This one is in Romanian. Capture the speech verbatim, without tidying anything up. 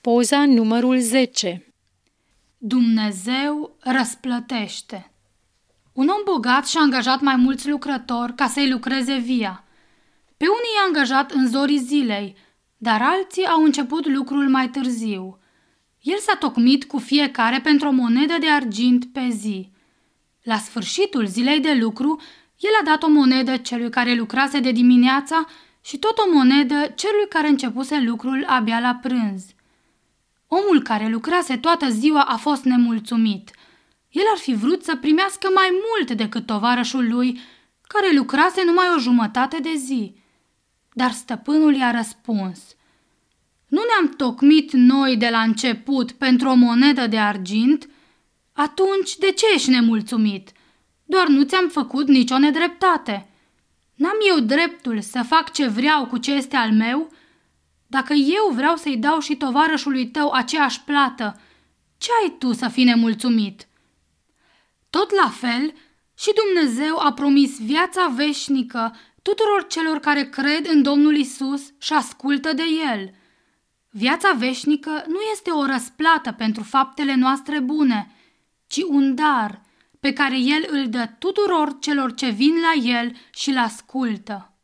Poza numărul zece. Dumnezeu răsplătește. Un om bogat și-a angajat mai mulți lucrători ca să-i lucreze via. Pe unii i-a angajat în zorii zilei, dar alții au început lucrul mai târziu. El s-a tocmit cu fiecare pentru o monedă de argint pe zi. La sfârșitul zilei de lucru, el a dat o monedă celui care lucrase de dimineața și tot o monedă celui care începuse lucrul abia la prânz. Omul care lucrase toată ziua a fost nemulțumit. El ar fi vrut să primească mai mult decât tovarășul lui, care lucrase numai o jumătate de zi. Dar stăpânul i-a răspuns: "Nu ne-am tocmit noi de la început pentru o monedă de argint? Atunci de ce ești nemulțumit? Doar nu ți-am făcut nicio nedreptate. N-am eu dreptul să fac ce vreau cu ce este al meu? Dacă eu vreau să-i dau și tovarășului tău aceeași plată, ce ai tu să fii nemulțumit?" Tot la fel, și Dumnezeu a promis viața veșnică tuturor celor care cred în Domnul Isus și ascultă de El. Viața veșnică nu este o răsplată pentru faptele noastre bune, ci un dar pe care El îl dă tuturor celor ce vin la El și îl ascultă.